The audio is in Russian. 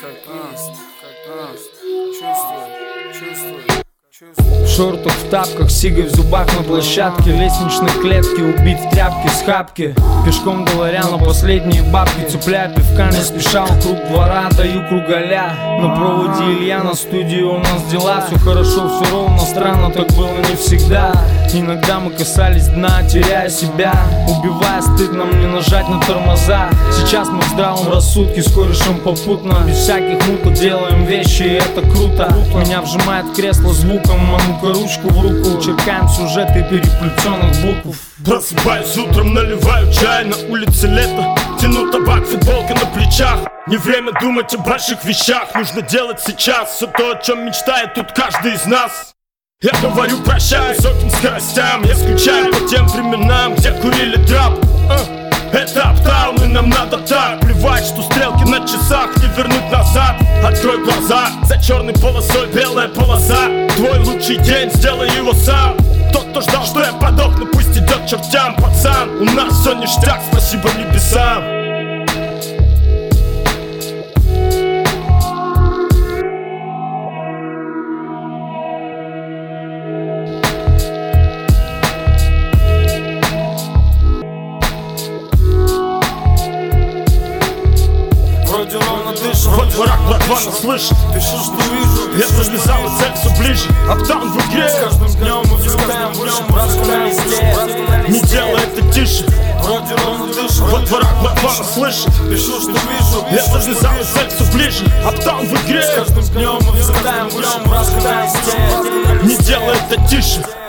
В шортах, в тапках, сига в зубах на площадке, лестничной клетки, убит в тряпке с хапки. Пешком говоря на последние бабки, цепляя пивка, не спеша вокруг двора, даю кругаля. На проводе Илья, на студии у нас дела. Все хорошо, все ровно, странно, так было не всегда. Иногда мы касались дна, теряя себя, убивая стыд нам не нажать на тормоза. Сейчас мы в здравом рассудке, с корешем попутно, без всяких муток делаем вещи, и это круто. Меня вжимает в кресло звуком, а ну-ка ручку в руку, черкаем сюжеты переплетенных букв. Просыпаюсь утром, наливаю чай, на улице лето, тяну табак, футболка на плечах. Не время думать о больших вещах, нужно делать сейчас все то, о чем мечтает тут каждый из нас. Я говорю прощай высоким скоростям, я скучаю по тем временам, где курили трап. Это аптаун, и нам надо так. Плевать, что стрелки на часах не вернуть назад. Открой глаза, за черной полосой белая полоса. Твой лучший день, сделай его сам. Тот, кто ждал, что я подохну, пусть идет чертям, пацан. У нас все ништяк, спасибо небесам. Вроде ровно дышу, во дворах братва нас слышит. Пишу, что вижу, я завязал, и цель все ближе. Аптаун в игре, с каждым днем мы взлетаем выше, братка на листе. не делай это тише. Вроде ровно дышу, во дворах братва нас слышит. Пишу, что вижу, я завязал, и цель все ближе. Аптаун в игре, с каждым днем мы взлетаем выше, братка на листе. не делай это тише.